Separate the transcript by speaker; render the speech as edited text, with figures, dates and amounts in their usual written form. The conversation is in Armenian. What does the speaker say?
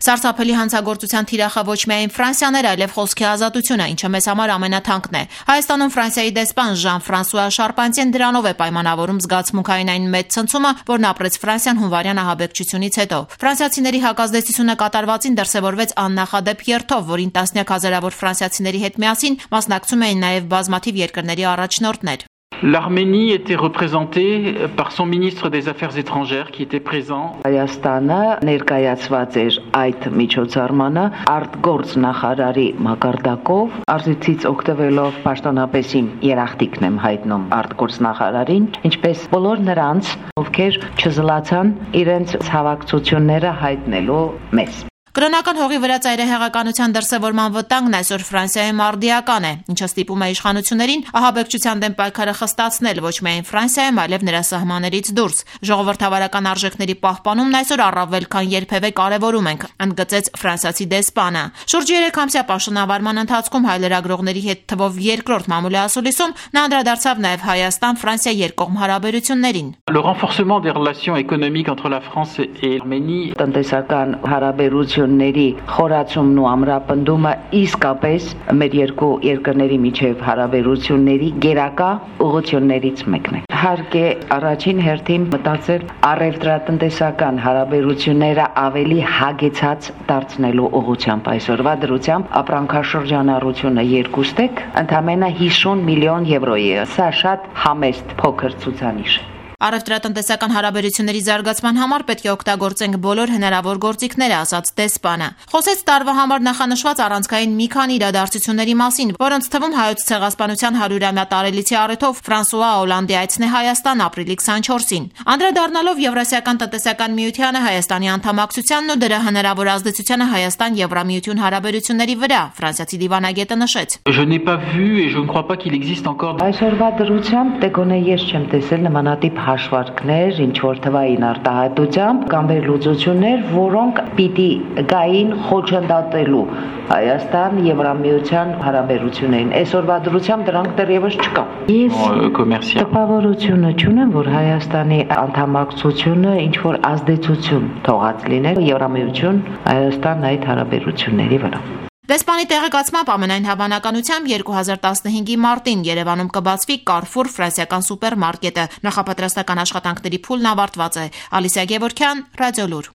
Speaker 1: Սարսափելի հանցագործության թիրախը ոչ միայն Ֆրանսիան էր, այլև խոսքի ազատությունը, ինչը մեզ համար ամենաթանկն է։ Հայաստանում Ֆրանսիայի դեսպան Ժան-Ֆրանսուଆ Շարպանտիեն դրանով է պայմանավորում զգացմունքային այն մեծ ցնցումը, որն ապրեց Ֆրանսիան հունվարյան ահաբեկչությունից հետո։ Ֆրանսիացիների հակազդեցությունը կատարվածին դրսևորվեց աննախադեպ երթով, որին տասնյակ հազարավոր ֆրանսիացիների հետ միասին մասնակցում էին նաև բազմաթիվ երկրների առաջնորդներ։
Speaker 2: L'Arménie était représentée par son ministre des Affaires étrangères qui était présent.
Speaker 3: Հայաստանը ներկայացված էր այդ միջոցառմանը արտգործ նախարարի մակարդակով, արժիցից օգտվելով պաշտոնապես իմ երախտիկն եմ հայտնում արտգործ նախարարին, ինչպես բոլոր նրանց, ովքեր չզլացան իրենց հավակցությունները հայտնելու մեզ։
Speaker 1: Կրոնական հողի վրա ծայրահեղականության դրսևորման վտանգն այսօր Ֆրանսիայում արդիական է, ինչը ստիպում է իշխանություններին ահաբեկչության դեմ պայքարը խստացնել ոչ միայն Ֆրանսիայում, այլև նրա սահմաններից դուրս։ Ժողովրդավարական արժեքների պահպանումն այսօր առավել քան երբևէ կարևորում ենք, ընդգծեց ֆրանսիացի դեսպանը։ Շուրջ 3 ամսյա պաշտոնավարման ընթացքում հայ լրագրողների հետ թվով երկրորդ մամուլի ասուլիսում նա անդրադարձավ նաև Հայաստան-Ֆրանսիա երկկողմ հարաբերություններին։
Speaker 2: Le renforcement des relations économiques entre la France et l'Arménie.
Speaker 3: Տնտեսական հարաբերությունների խորացումն ու ամրապնդումը իսկապես մեր երկու երկրների միջև հարաբերությունների գերակա ուղղություններից մեկն է։ Հարկ է առաջին հերթին մտածել առևտրատնտեսական հարաբերությունները ավելի հագեցած դարձնելու ուղղությամբ այսօրվա դրությամբ ապրանքաշրջանառությունը երկուստեք ընդամենը 50 միլիոն եվրոյի է։ Սա շատ համեստ փոքր ցուցանիշ է։
Speaker 1: Առևտրատնտեսական հարաբերությունների զարգացման համար պետք է օգտագործենք բոլոր հնարավոր գործիքները, ասաց դեսպանը։ Խոսեց տարվա համար նախանշված առանցքային մի քանի իրադարձությունների մասին, որոնց թվում հայոց ցեղասպանության 100-ամյա տարելիցի առիթով Ֆրանսուଆ Օլանդի այցն է Հայաստան ապրիլի 24-ին։ Անդրադառնալով Եվրասիական տնտեսական միությանը, Հայաստանի անդամակցությանն ու դրա հնարավոր ազդեցությանը Հայաստան-Եվրամիություն հարաբերությունների վրա, ֆրանսիացի դիվանագետը նշեց.
Speaker 2: Je n'ai pas vu et je ne crois pas qu'il existe encore.
Speaker 3: Այսօրվա դրությամբ դեկոնե ես չեմ տեսել նմանատիպ հաշվարկներ, ինչ որ թվային արտահայտությամբ կամ վերլուծություններ, որոնք պիտի գային խոչընդոտելու Հայաստան Եվրամիության հարաբերություններին։ Այսօրվա դրությամբ դրանք դեռևս չկա։ Ես տպավորությունը չունեմ, որ Հայաստանի անդամակցությունը ինչ որ ազդեցություն թողած լիներ Եվրամիություն Հայաստան այդ հարաբերությունների վրա։
Speaker 1: Դեսպանի տեղեկացմամբ ամենայն հավանականությամբ 2015-ի մարտին Երևանում կբացվի Carrefour ֆրանսիական սուպերմարկետը։ Նախապատրաստական աշխատանքների փուլն ավարտված է։ Ալիսիա Գևորգյան, Ռադիոլուր։